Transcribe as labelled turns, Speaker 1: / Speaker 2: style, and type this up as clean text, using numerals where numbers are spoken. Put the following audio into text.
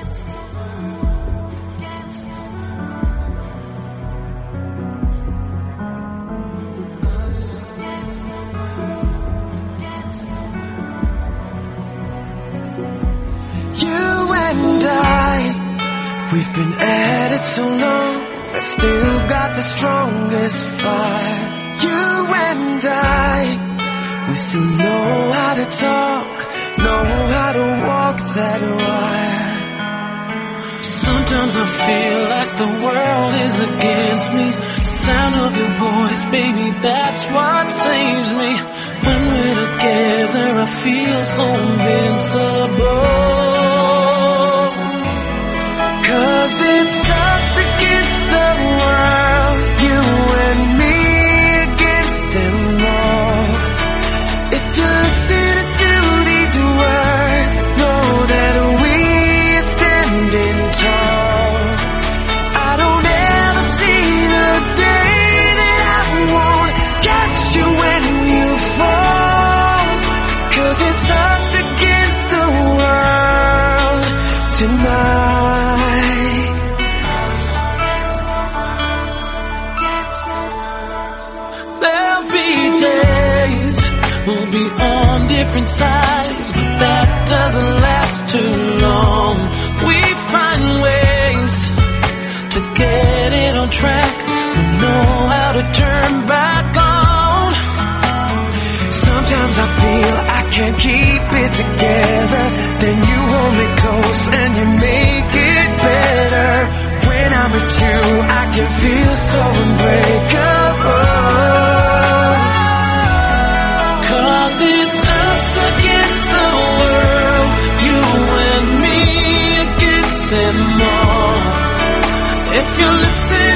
Speaker 1: You and I, we've been at it so long, I still got the strongest fire. You and I, we still know how to talk, know how to walk that wire.
Speaker 2: Sometimes I feel like the world is against me. Sound of your voice, baby, that's what saves me. When we're together, I feel so invincible.
Speaker 1: 'Cause it's us against the world, you and me against them all. If you listen to these words, know that we're standing tall. I don't ever see the day that I won't catch you when you fall. 'Cause it's us against the world tonight.
Speaker 2: There'll be days we'll be on different sides, but that doesn't last too long. We find ways to get it on track. We know how to turn back on.
Speaker 1: Sometimes I feel I can't keep it together, then you hold me close and you make it better. When I'm with you, I can feel so unbreakable.
Speaker 2: 'Cause it's us against the world, you and me against them all. If you listen